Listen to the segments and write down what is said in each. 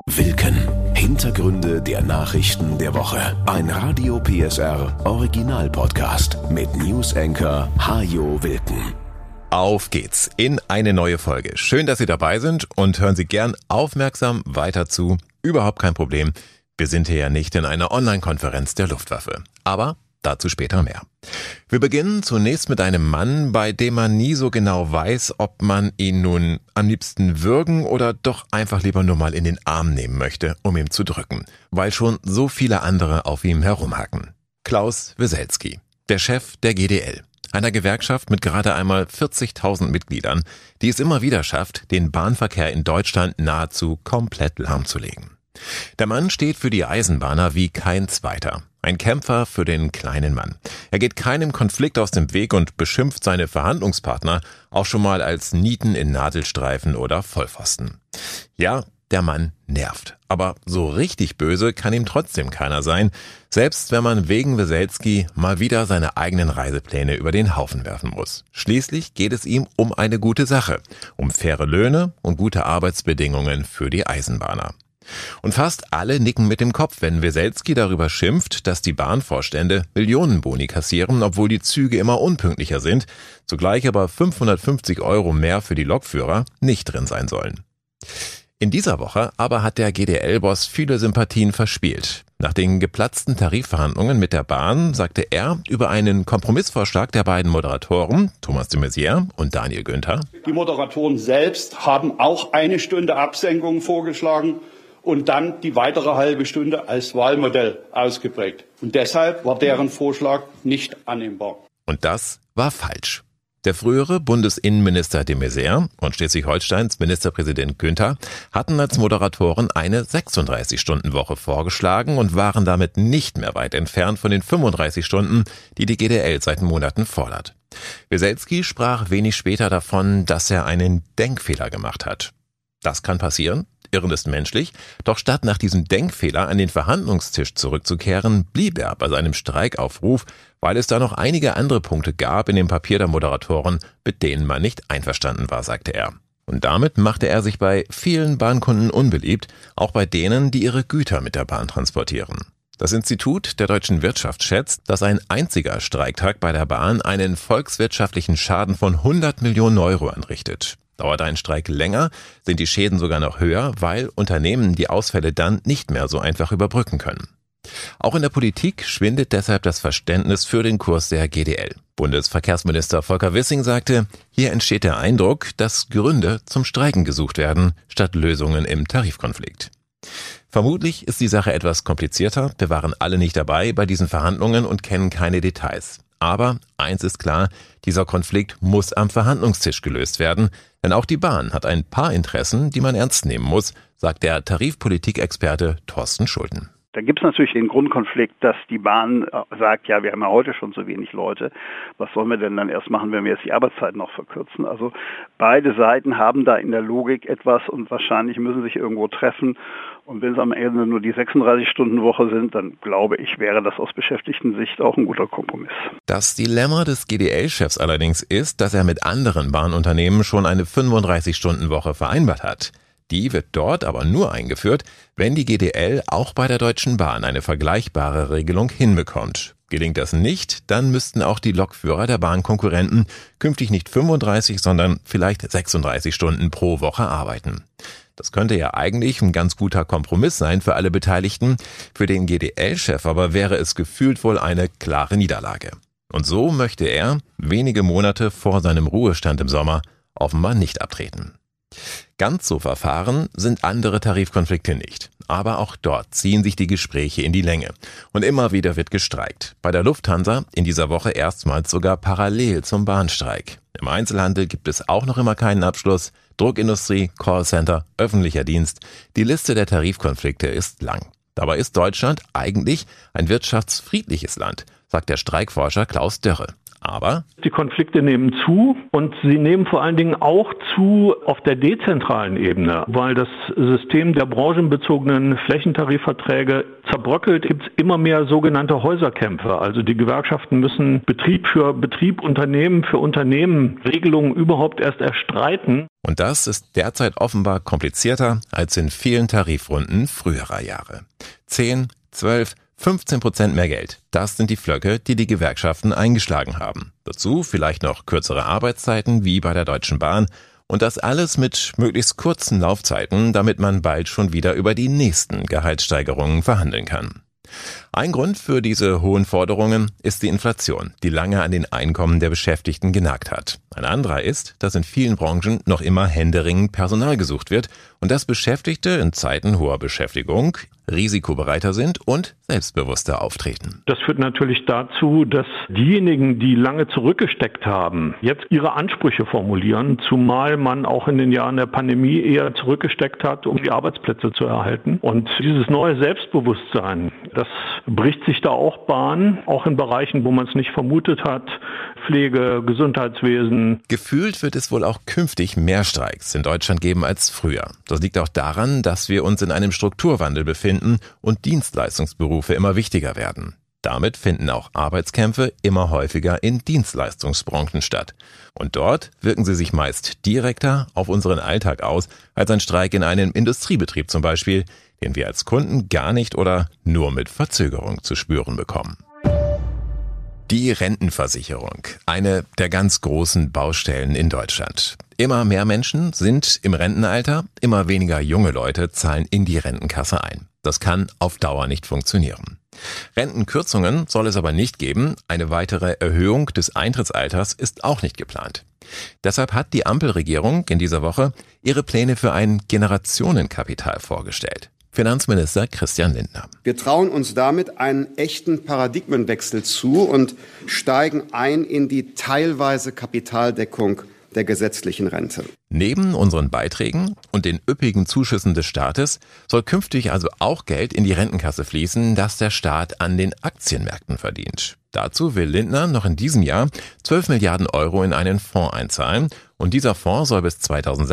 Wilken. Hintergründe der Nachrichten der Woche. Ein Radio PSR Original-Podcast mit News-Anchor Hajo Wilken. Auf geht's in eine neue Folge. Schön, dass Sie dabei sind und hören Sie gern aufmerksam weiter zu. Überhaupt kein Problem. Wir sind hier ja nicht in einer Online-Konferenz der Luftwaffe. Aber dazu später mehr. Wir beginnen zunächst mit einem Mann, bei dem man nie so genau weiß, ob man ihn nun am liebsten würgen oder doch einfach lieber nur mal in den Arm nehmen möchte, um ihm zu drücken, weil schon so viele andere auf ihm herumhacken. Klaus Weselski, der Chef der GDL, einer Gewerkschaft mit gerade einmal 40.000 Mitgliedern, die es immer wieder schafft, den Bahnverkehr in Deutschland nahezu komplett lahmzulegen. Der Mann steht für die Eisenbahner wie kein zweiter. Ein Kämpfer für den kleinen Mann. Er geht keinem Konflikt aus dem Weg und beschimpft seine Verhandlungspartner auch schon mal als Nieten in Nadelstreifen oder Vollpfosten. Ja, der Mann nervt. Aber so richtig böse kann ihm trotzdem keiner sein, selbst wenn man wegen Weselski mal wieder seine eigenen Reisepläne über den Haufen werfen muss. Schließlich geht es ihm um eine gute Sache, um faire Löhne und gute Arbeitsbedingungen für die Eisenbahner. Und fast alle nicken mit dem Kopf, wenn Weselski darüber schimpft, dass die Bahnvorstände Millionenboni kassieren, obwohl die Züge immer unpünktlicher sind, zugleich aber 550 € mehr für die Lokführer nicht drin sein sollen. In dieser Woche aber hat der GDL-Boss viele Sympathien verspielt. Nach den geplatzten Tarifverhandlungen mit der Bahn sagte er über einen Kompromissvorschlag der beiden Moderatoren, Thomas de Maizière und Daniel Günther: Die Moderatoren selbst haben auch 1 Stunde Absenkung vorgeschlagen und dann die weitere halbe Stunde als Wahlmodell ausgeprägt. Und deshalb war deren Vorschlag nicht annehmbar. Und das war falsch. Der frühere Bundesinnenminister de Maizière und Schleswig-Holsteins Ministerpräsident Günther hatten als Moderatoren eine 36-Stunden-Woche vorgeschlagen und waren damit nicht mehr weit entfernt von den 35 Stunden, die die GDL seit Monaten fordert. Weselski sprach wenig später davon, dass er einen Denkfehler gemacht hat. Das kann passieren. Irren ist menschlich, doch statt nach diesem Denkfehler an den Verhandlungstisch zurückzukehren, blieb er bei seinem Streikaufruf, weil es da noch einige andere Punkte gab in dem Papier der Moderatoren, mit denen man nicht einverstanden war, sagte er. Und damit machte er sich bei vielen Bahnkunden unbeliebt, auch bei denen, die ihre Güter mit der Bahn transportieren. Das Institut der deutschen Wirtschaft schätzt, dass ein einziger Streiktag bei der Bahn einen volkswirtschaftlichen Schaden von 100 Millionen € anrichtet. Dauert ein Streik länger, sind die Schäden sogar noch höher, weil Unternehmen die Ausfälle dann nicht mehr so einfach überbrücken können. Auch in der Politik schwindet deshalb das Verständnis für den Kurs der GDL. Bundesverkehrsminister Volker Wissing sagte, hier entsteht der Eindruck, dass Gründe zum Streiken gesucht werden, statt Lösungen im Tarifkonflikt. Vermutlich ist die Sache etwas komplizierter. Wir waren alle nicht dabei bei diesen Verhandlungen und kennen keine Details. Aber eins ist klar, dieser Konflikt muss am Verhandlungstisch gelöst werden, denn auch die Bahn hat ein paar Interessen, die man ernst nehmen muss, sagt der Tarifpolitikexperte Thorsten Schulten. Da gibt es natürlich den Grundkonflikt, dass die Bahn sagt, ja, wir haben ja heute schon so wenig Leute. Was sollen wir denn dann erst machen, wenn wir jetzt die Arbeitszeit noch verkürzen? Also beide Seiten haben da in der Logik etwas und wahrscheinlich müssen sich irgendwo treffen. Und wenn es am Ende nur die 36-Stunden-Woche sind, dann glaube ich, wäre das aus Beschäftigten-Sicht auch ein guter Kompromiss. Das Dilemma des GDL-Chefs allerdings ist, dass er mit anderen Bahnunternehmen schon eine 35-Stunden-Woche vereinbart hat. Die wird dort aber nur eingeführt, wenn die GDL auch bei der Deutschen Bahn eine vergleichbare Regelung hinbekommt. Gelingt das nicht, dann müssten auch die Lokführer der Bahnkonkurrenten künftig nicht 35, sondern vielleicht 36 Stunden pro Woche arbeiten. Das könnte ja eigentlich ein ganz guter Kompromiss sein für alle Beteiligten. Für den GDL-Chef aber wäre es gefühlt wohl eine klare Niederlage. Und so möchte er, wenige Monate vor seinem Ruhestand im Sommer, offenbar nicht abtreten. Ganz so verfahren sind andere Tarifkonflikte nicht. Aber auch dort ziehen sich die Gespräche in die Länge. Und immer wieder wird gestreikt. Bei der Lufthansa in dieser Woche erstmals sogar parallel zum Bahnstreik. Im Einzelhandel gibt es auch noch immer keinen Abschluss. Druckindustrie, Callcenter, öffentlicher Dienst. Die Liste der Tarifkonflikte ist lang. Dabei ist Deutschland eigentlich ein wirtschaftsfriedliches Land, sagt der Streikforscher Klaus Dörre. Aber die Konflikte nehmen zu und sie nehmen vor allen Dingen auch zu auf der dezentralen Ebene, weil das System der branchenbezogenen Flächentarifverträge zerbröckelt, gibt es immer mehr sogenannte Häuserkämpfe. Also die Gewerkschaften müssen Betrieb für Betrieb, Unternehmen für Unternehmen Regelungen überhaupt erst erstreiten. Und das ist derzeit offenbar komplizierter als in vielen Tarifrunden früherer Jahre. 10, 12, 15% mehr Geld, das sind die Pflöcke, die die Gewerkschaften eingeschlagen haben. Dazu vielleicht noch kürzere Arbeitszeiten wie bei der Deutschen Bahn und das alles mit möglichst kurzen Laufzeiten, damit man bald schon wieder über die nächsten Gehaltssteigerungen verhandeln kann. Ein Grund für diese hohen Forderungen ist die Inflation, die lange an den Einkommen der Beschäftigten genagt hat. Ein anderer ist, dass in vielen Branchen noch immer händeringend Personal gesucht wird und dass Beschäftigte in Zeiten hoher Beschäftigung risikobereiter sind und selbstbewusster auftreten. Das führt natürlich dazu, dass diejenigen, die lange zurückgesteckt haben, jetzt ihre Ansprüche formulieren, zumal man auch in den Jahren der Pandemie eher zurückgesteckt hat, um die Arbeitsplätze zu erhalten. Und dieses neue Selbstbewusstsein, das bricht sich da auch Bahn, auch in Bereichen, wo man es nicht vermutet hat, Pflege, Gesundheitswesen. Gefühlt wird es wohl auch künftig mehr Streiks in Deutschland geben als früher. Das liegt auch daran, dass wir uns in einem Strukturwandel befinden und Dienstleistungsberufe immer wichtiger werden. Damit finden auch Arbeitskämpfe immer häufiger in Dienstleistungsbranchen statt. Und dort wirken sie sich meist direkter auf unseren Alltag aus als ein Streik in einem Industriebetrieb zum Beispiel, den wir als Kunden gar nicht oder nur mit Verzögerung zu spüren bekommen. Die Rentenversicherung, eine der ganz großen Baustellen in Deutschland. Immer mehr Menschen sind im Rentenalter, immer weniger junge Leute zahlen in die Rentenkasse ein. Das kann auf Dauer nicht funktionieren. Rentenkürzungen soll es aber nicht geben, eine weitere Erhöhung des Eintrittsalters ist auch nicht geplant. Deshalb hat die Ampelregierung in dieser Woche ihre Pläne für ein Generationenkapital vorgestellt. Finanzminister Christian Lindner. Wir trauen uns damit einen echten Paradigmenwechsel zu und steigen ein in die teilweise Kapitaldeckung der gesetzlichen Rente. Neben unseren Beiträgen und den üppigen Zuschüssen des Staates soll künftig also auch Geld in die Rentenkasse fließen, das der Staat an den Aktienmärkten verdient. Dazu will Lindner noch in diesem Jahr 12 Milliarden Euro in einen Fonds einzahlen und dieser Fonds soll bis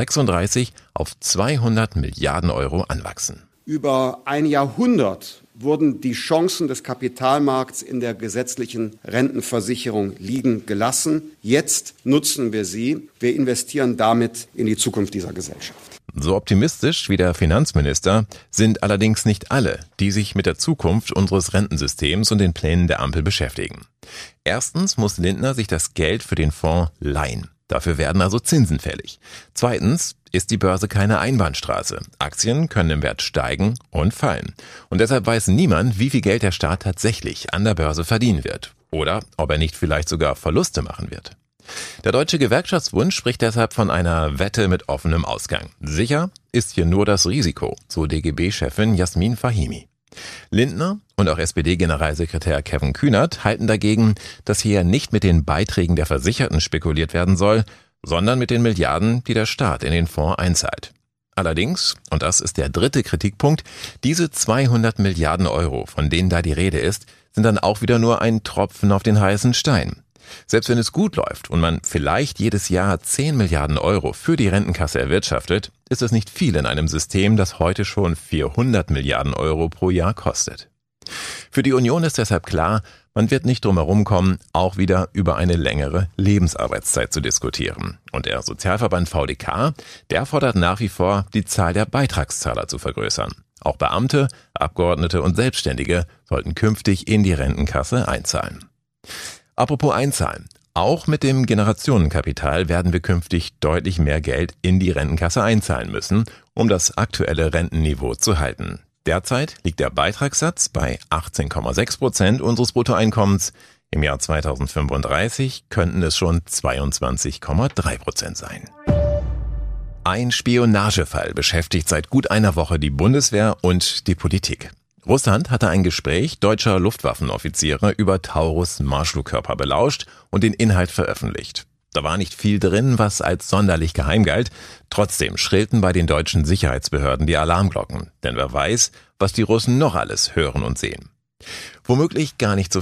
2036 auf 200 Milliarden Euro anwachsen. Über ein Jahrhundert wurden die Chancen des Kapitalmarkts in der gesetzlichen Rentenversicherung liegen gelassen. Jetzt nutzen wir sie. Wir investieren damit in die Zukunft dieser Gesellschaft. So optimistisch wie der Finanzminister sind allerdings nicht alle, die sich mit der Zukunft unseres Rentensystems und den Plänen der Ampel beschäftigen. Erstens muss Lindner sich das Geld für den Fonds leihen. Dafür werden also Zinsen fällig. Zweitens ist die Börse keine Einbahnstraße. Aktien können im Wert steigen und fallen. Und deshalb weiß niemand, wie viel Geld der Staat tatsächlich an der Börse verdienen wird. Oder ob er nicht vielleicht sogar Verluste machen wird. Der Deutsche Gewerkschaftsbund spricht deshalb von einer Wette mit offenem Ausgang. Sicher ist hier nur das Risiko, so DGB-Chefin Jasmin Fahimi. Lindner und auch SPD-Generalsekretär Kevin Kühnert halten dagegen, dass hier nicht mit den Beiträgen der Versicherten spekuliert werden soll, sondern mit den Milliarden, die der Staat in den Fonds einzahlt. Allerdings, und das ist der dritte Kritikpunkt, diese 200 Milliarden Euro, von denen da die Rede ist, sind dann auch wieder nur ein Tropfen auf den heißen Stein. Selbst wenn es gut läuft und man vielleicht jedes Jahr 10 Milliarden Euro für die Rentenkasse erwirtschaftet, ist es nicht viel in einem System, das heute schon 400 Milliarden Euro pro Jahr kostet. Für die Union ist deshalb klar, man wird nicht drum herum kommen, auch wieder über eine längere Lebensarbeitszeit zu diskutieren. Und der Sozialverband VDK, der fordert nach wie vor, die Zahl der Beitragszahler zu vergrößern. Auch Beamte, Abgeordnete und Selbstständige sollten künftig in die Rentenkasse einzahlen. Apropos einzahlen. Auch mit dem Generationenkapital werden wir künftig deutlich mehr Geld in die Rentenkasse einzahlen müssen, um das aktuelle Rentenniveau zu halten. Derzeit liegt der Beitragssatz bei 18,6% unseres Bruttoeinkommens. Im Jahr 2035 könnten es schon 22,3% sein. Ein Spionagefall beschäftigt seit gut einer Woche die Bundeswehr und die Politik. Russland hatte ein Gespräch deutscher Luftwaffenoffiziere über Taurus-Marschflugkörper belauscht und den Inhalt veröffentlicht. Da war nicht viel drin, was als sonderlich geheim galt. Trotzdem schrillten bei den deutschen Sicherheitsbehörden die Alarmglocken. Denn wer weiß, was die Russen noch alles hören und sehen. Womöglich gar nicht so viel.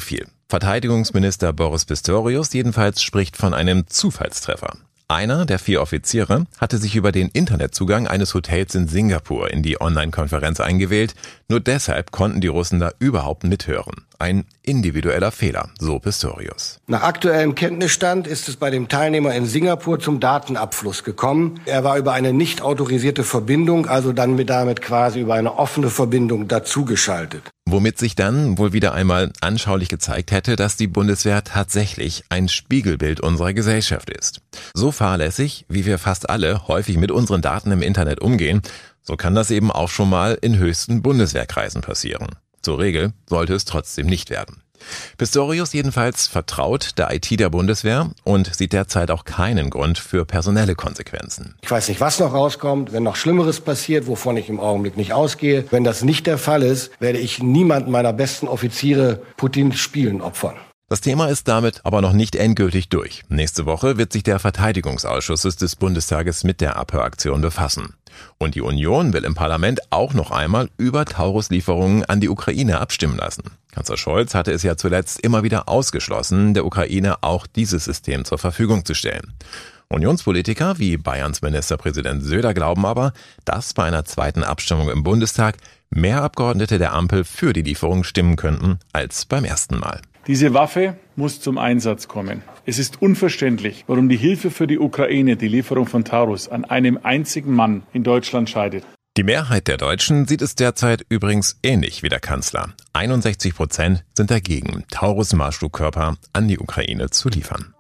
Verteidigungsminister Boris Pistorius jedenfalls spricht von einem Zufallstreffer. Einer der 4 Offiziere hatte sich über den Internetzugang eines Hotels in Singapur in die Online-Konferenz eingewählt. Nur deshalb konnten die Russen da überhaupt mithören. Ein individueller Fehler, so Pistorius. Nach aktuellem Kenntnisstand ist es bei dem Teilnehmer in Singapur zum Datenabfluss gekommen. Er war über eine nicht autorisierte Verbindung, also dann damit quasi über eine offene Verbindung dazugeschaltet. Womit sich dann wohl wieder einmal anschaulich gezeigt hätte, dass die Bundeswehr tatsächlich ein Spiegelbild unserer Gesellschaft ist. So fahrlässig, wie wir fast alle häufig mit unseren Daten im Internet umgehen, so kann das eben auch schon mal in höchsten Bundeswehrkreisen passieren. Zur Regel sollte es trotzdem nicht werden. Pistorius jedenfalls vertraut der IT der Bundeswehr und sieht derzeit auch keinen Grund für personelle Konsequenzen. Ich weiß nicht, was noch rauskommt, wenn noch Schlimmeres passiert, wovon ich im Augenblick nicht ausgehe. Wenn das nicht der Fall ist, werde ich niemanden meiner besten Offiziere Putins Spielen opfern. Das Thema ist damit aber noch nicht endgültig durch. Nächste Woche wird sich der Verteidigungsausschuss des Bundestages mit der Abhöraktion befassen. Und die Union will im Parlament auch noch einmal über Taurus-Lieferungen an die Ukraine abstimmen lassen. Kanzler Scholz hatte es ja zuletzt immer wieder ausgeschlossen, der Ukraine auch dieses System zur Verfügung zu stellen. Unionspolitiker wie Bayerns Ministerpräsident Söder glauben aber, dass bei einer zweiten Abstimmung im Bundestag mehr Abgeordnete der Ampel für die Lieferung stimmen könnten als beim ersten Mal. Diese Waffe muss zum Einsatz kommen. Es ist unverständlich, warum die Hilfe für die Ukraine, die Lieferung von Taurus, an einem einzigen Mann in Deutschland scheidet. Die Mehrheit der Deutschen sieht es derzeit übrigens ähnlich wie der Kanzler. 61% sind dagegen, Taurus-Marschflugkörper an die Ukraine zu liefern.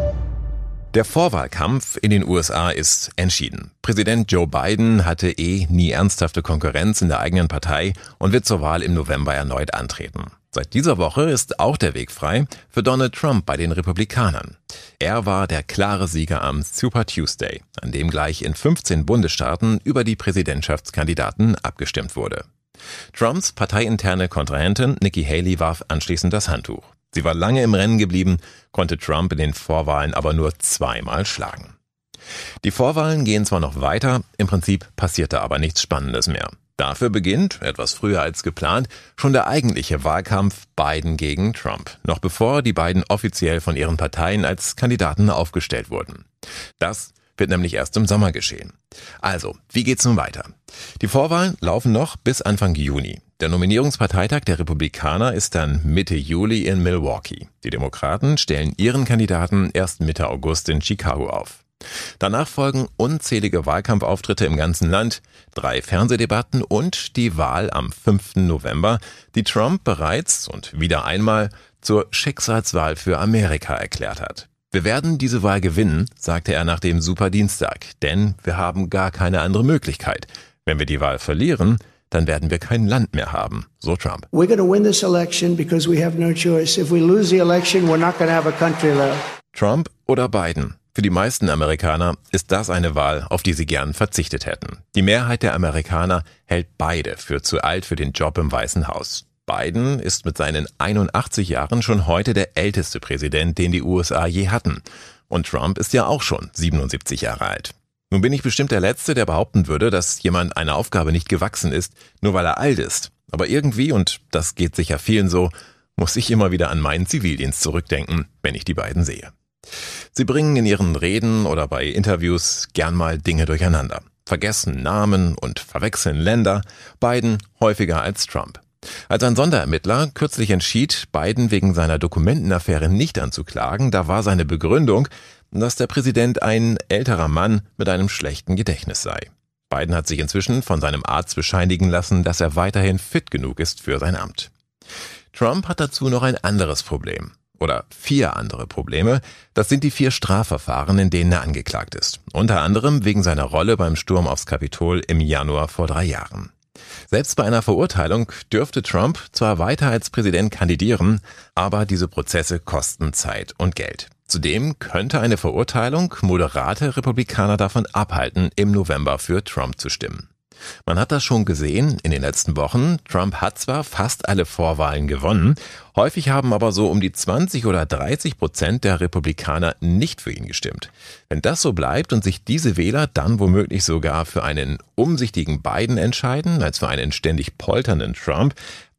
Der Vorwahlkampf in den USA ist entschieden. Präsident Joe Biden hatte nie ernsthafte Konkurrenz in der eigenen Partei und wird zur Wahl im November erneut antreten. Seit dieser Woche ist auch der Weg frei für Donald Trump bei den Republikanern. Er war der klare Sieger am Super Tuesday, an dem gleich in 15 Bundesstaaten über die Präsidentschaftskandidaten abgestimmt wurde. Trumps parteiinterne Kontrahentin Nikki Haley warf anschließend das Handtuch. Sie war lange im Rennen geblieben, konnte Trump in den Vorwahlen aber nur 2-mal schlagen. Die Vorwahlen gehen zwar noch weiter, im Prinzip passierte aber nichts Spannendes mehr. Dafür beginnt, etwas früher als geplant, schon der eigentliche Wahlkampf Biden gegen Trump, noch bevor die beiden offiziell von ihren Parteien als Kandidaten aufgestellt wurden. Das wird nämlich erst im Sommer geschehen. Also, wie geht's nun weiter? Die Vorwahlen laufen noch bis Anfang Juni. Der Nominierungsparteitag der Republikaner ist dann Mitte Juli in Milwaukee. Die Demokraten stellen ihren Kandidaten erst Mitte August in Chicago auf. Danach folgen unzählige Wahlkampfauftritte im ganzen Land, 3 Fernsehdebatten und die Wahl am 5. November, die Trump bereits und wieder einmal zur Schicksalswahl für Amerika erklärt hat. Wir werden diese Wahl gewinnen, sagte er nach dem Superdienstag, denn wir haben gar keine andere Möglichkeit. Wenn wir die Wahl verlieren, dann werden wir kein Land mehr haben, so Trump. We're going to win this election because we have no choice. If we lose the election, we're not going to have a country left. Trump oder Biden? Für die meisten Amerikaner ist das eine Wahl, auf die sie gern verzichtet hätten. Die Mehrheit der Amerikaner hält beide für zu alt für den Job im Weißen Haus. Biden ist mit seinen 81 Jahren schon heute der älteste Präsident, den die USA je hatten. Und Trump ist ja auch schon 77 Jahre alt. Nun bin ich bestimmt der Letzte, der behaupten würde, dass jemand einer Aufgabe nicht gewachsen ist, nur weil er alt ist. Aber irgendwie, und das geht sicher vielen so, muss ich immer wieder an meinen Zivildienst zurückdenken, wenn ich die beiden sehe. Sie bringen in ihren Reden oder bei Interviews gern mal Dinge durcheinander, vergessen Namen und verwechseln Länder, Biden häufiger als Trump. Als ein Sonderermittler kürzlich entschied, Biden wegen seiner Dokumentenaffäre nicht anzuklagen, da war seine Begründung, dass der Präsident ein älterer Mann mit einem schlechten Gedächtnis sei. Biden hat sich inzwischen von seinem Arzt bescheinigen lassen, dass er weiterhin fit genug ist für sein Amt. Trump hat dazu noch ein anderes Problem. Oder 4 andere Probleme. Das sind die 4 Strafverfahren, in denen er angeklagt ist. Unter anderem wegen seiner Rolle beim Sturm aufs Kapitol im Januar vor 3 Jahren. Selbst bei einer Verurteilung dürfte Trump zwar weiter als Präsident kandidieren, aber diese Prozesse kosten Zeit und Geld. Zudem könnte eine Verurteilung moderate Republikaner davon abhalten, im November für Trump zu stimmen. Man hat das schon gesehen in den letzten Wochen. Trump hat zwar fast alle Vorwahlen gewonnen, häufig haben aber so um die 20 oder 30% der Republikaner nicht für ihn gestimmt. Wenn das so bleibt und sich diese Wähler dann womöglich sogar für einen umsichtigen Biden entscheiden, als für einen ständig polternden Trump,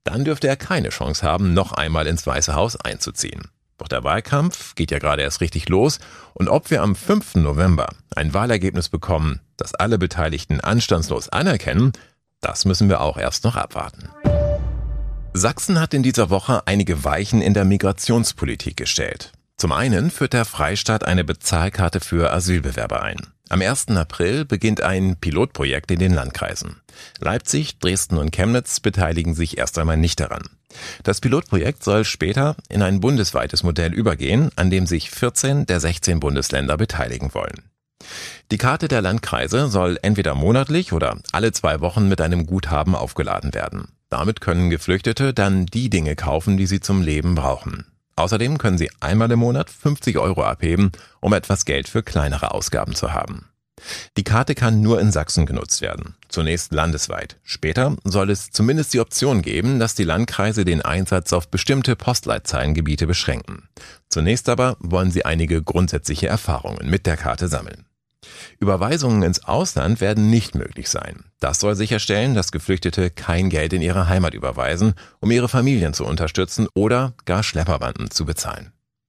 dann dürfte er keine Chance haben, noch einmal ins Weiße Haus einzuziehen. Doch der Wahlkampf geht ja gerade erst richtig los und ob wir am 5. November ein Wahlergebnis bekommen, das alle Beteiligten anstandslos anerkennen, das müssen wir auch erst noch abwarten. Sachsen hat in dieser Woche einige Weichen in der Migrationspolitik gestellt. Zum einen führt der Freistaat eine Bezahlkarte für Asylbewerber ein. Am 1. April beginnt ein Pilotprojekt in den Landkreisen. Leipzig, Dresden und Chemnitz beteiligen sich erst einmal nicht daran. Das Pilotprojekt soll später in ein bundesweites Modell übergehen, an dem sich 14 der 16 Bundesländer beteiligen wollen. Die Karte der Landkreise soll entweder monatlich oder alle 2 Wochen mit einem Guthaben aufgeladen werden. Damit können Geflüchtete dann die Dinge kaufen, die sie zum Leben brauchen. Außerdem können sie einmal im Monat 50 € abheben, um etwas Geld für kleinere Ausgaben zu haben. Die Karte kann nur in Sachsen genutzt werden, zunächst landesweit. Später soll es zumindest die Option geben, dass die Landkreise den Einsatz auf bestimmte Postleitzahlengebiete beschränken. Zunächst aber wollen sie einige grundsätzliche Erfahrungen mit der Karte sammeln. Überweisungen ins Ausland werden nicht möglich sein. Das soll sicherstellen, dass Geflüchtete kein Geld in ihre Heimat überweisen, um ihre Familien zu unterstützen oder gar Schlepperbanden zu bezahlen.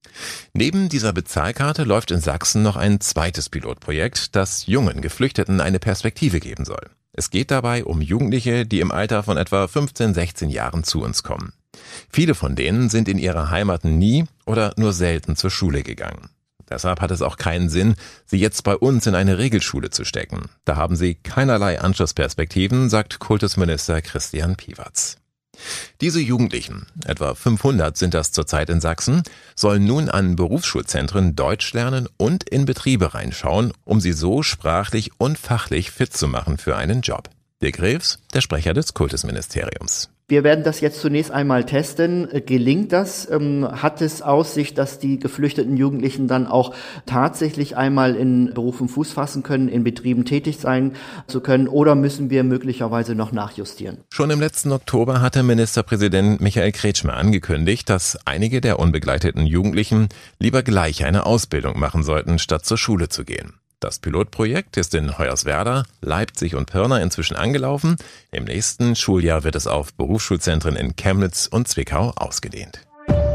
Neben dieser Bezahlkarte läuft in Sachsen noch ein zweites Pilotprojekt, das jungen Geflüchteten eine Perspektive geben soll. Es geht dabei um Jugendliche, die im Alter von etwa 15, 16 Jahren zu uns kommen. Viele von denen sind in ihrer Heimat nie oder nur selten zur Schule gegangen. Deshalb hat es auch keinen Sinn, sie jetzt bei uns in eine Regelschule zu stecken. Da haben sie keinerlei Anschlussperspektiven, sagt Kultusminister Christian Piewatz. Diese Jugendlichen, etwa 500 sind das zurzeit in Sachsen, sollen nun an Berufsschulzentren Deutsch lernen und in Betriebe reinschauen, um sie so sprachlich und fachlich fit zu machen für einen Job. Dirk Rews, der Sprecher des Kultusministeriums. Wir werden das jetzt zunächst einmal testen. Gelingt das? Hat es Aussicht, dass die geflüchteten Jugendlichen dann auch tatsächlich einmal in Berufen Fuß fassen können, in Betrieben tätig sein zu können? Oder müssen wir möglicherweise noch nachjustieren? Schon im letzten Oktober hatte Ministerpräsident Michael Kretschmer angekündigt, dass einige der unbegleiteten Jugendlichen lieber gleich eine Ausbildung machen sollten, statt zur Schule zu gehen. Das Pilotprojekt ist in Hoyerswerda, Leipzig und Pirna inzwischen angelaufen. Im nächsten Schuljahr wird es auf Berufsschulzentren in Chemnitz und Zwickau ausgedehnt.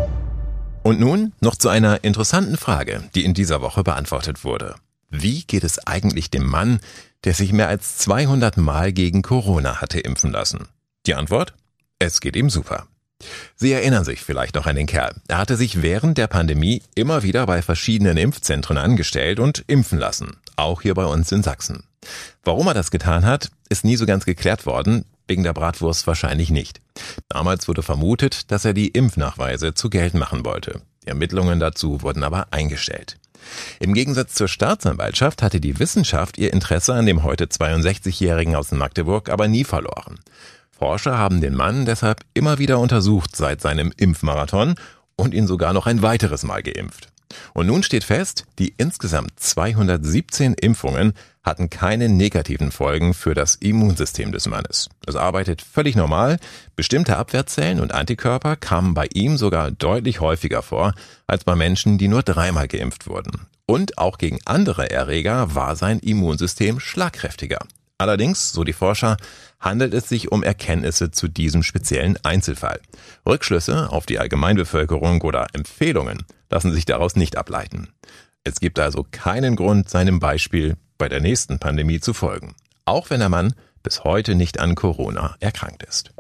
Und nun noch zu einer interessanten Frage, die in dieser Woche beantwortet wurde. Wie geht es eigentlich dem Mann, der sich mehr als 200 Mal gegen Corona hatte impfen lassen? Die Antwort? Es geht ihm super. Sie erinnern sich vielleicht noch an den Kerl. Er hatte sich während der Pandemie immer wieder bei verschiedenen Impfzentren angestellt und impfen lassen. Auch hier bei uns in Sachsen. Warum er das getan hat, ist nie so ganz geklärt worden. Wegen der Bratwurst wahrscheinlich nicht. Damals wurde vermutet, dass er die Impfnachweise zu Geld machen wollte. Die Ermittlungen dazu wurden aber eingestellt. Im Gegensatz zur Staatsanwaltschaft hatte die Wissenschaft ihr Interesse an dem heute 62-Jährigen aus Magdeburg aber nie verloren. Forscher haben den Mann deshalb immer wieder untersucht seit seinem Impfmarathon und ihn sogar noch ein weiteres Mal geimpft. Und nun steht fest, die insgesamt 217 Impfungen hatten keine negativen Folgen für das Immunsystem des Mannes. Es arbeitet völlig normal, bestimmte Abwehrzellen und Antikörper kamen bei ihm sogar deutlich häufiger vor als bei Menschen, die nur 3-mal geimpft wurden. Und auch gegen andere Erreger war sein Immunsystem schlagkräftiger. Allerdings, so die Forscher, handelt es sich um Erkenntnisse zu diesem speziellen Einzelfall. Rückschlüsse auf die Allgemeinbevölkerung oder Empfehlungen lassen sich daraus nicht ableiten. Es gibt also keinen Grund, seinem Beispiel bei der nächsten Pandemie zu folgen, auch wenn der Mann bis heute nicht an Corona erkrankt ist.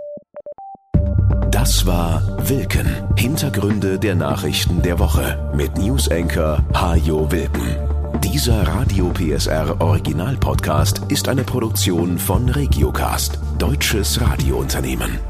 Das war Wilken. Hintergründe der Nachrichten der Woche mit News-Anchor Hajo Wilken. Dieser Radio PSR Original Podcast ist eine Produktion von Regiocast, deutsches Radiounternehmen.